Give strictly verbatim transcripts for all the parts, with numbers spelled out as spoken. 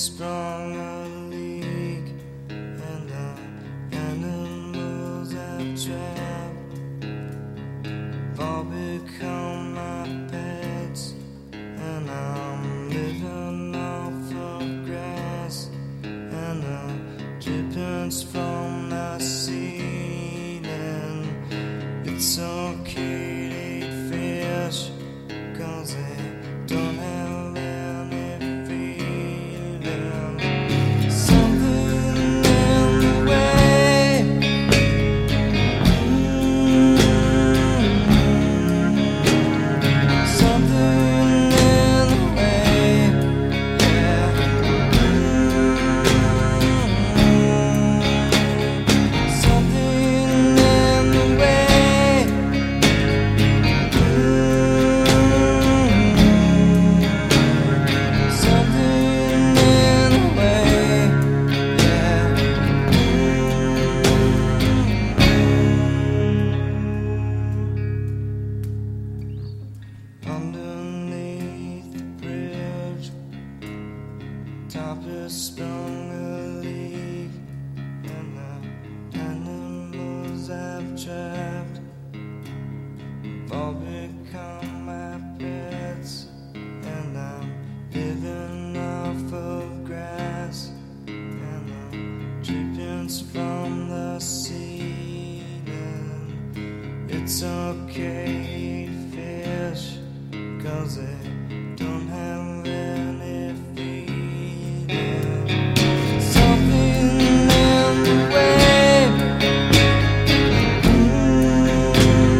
sprung a leak, and the animals I've trapped have all become my pets, and I'm living off of grass and the drippings from the ceiling. It's okay to eat fish, 'cause they don't have any feeling. Something in the way, mm, something in the way, yeah, mm, something in the way, mm, something in the way, yeah. Underneath the bridge, top is sprung a leak, and the animals I've trapped have all become my pets, and I'm living off of grass and the drippings from the ceiling. It's okay to eat fish, 'cause they don't have any feeling. Something in the way, mm,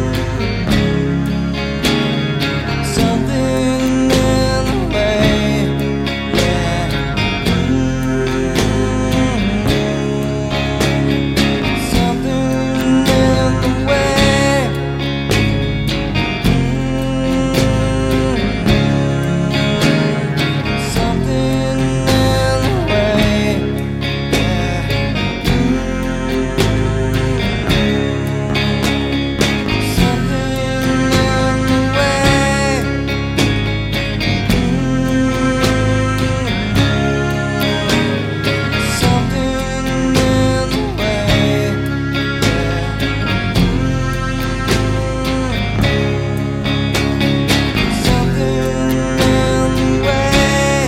something in the way, yeah, mm, something in the way, something in the way, yeah, something in the way, something in the way, something in the way,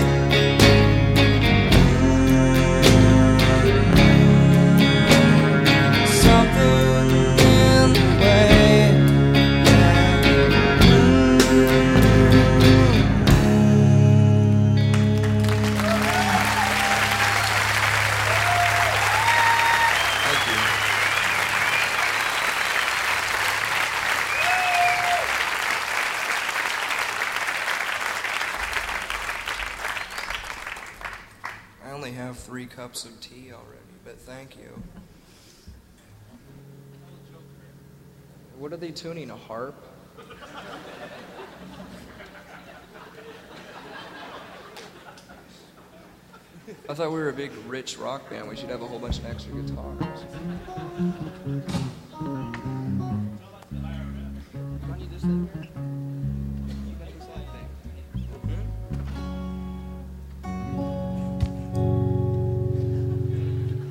something in the way, Thank you. I only have three cups of tea already, but thank you. What are they tuning, a harp? I thought we were a big, rich rock band. We should have a whole bunch of extra guitars. Don't you just sit here?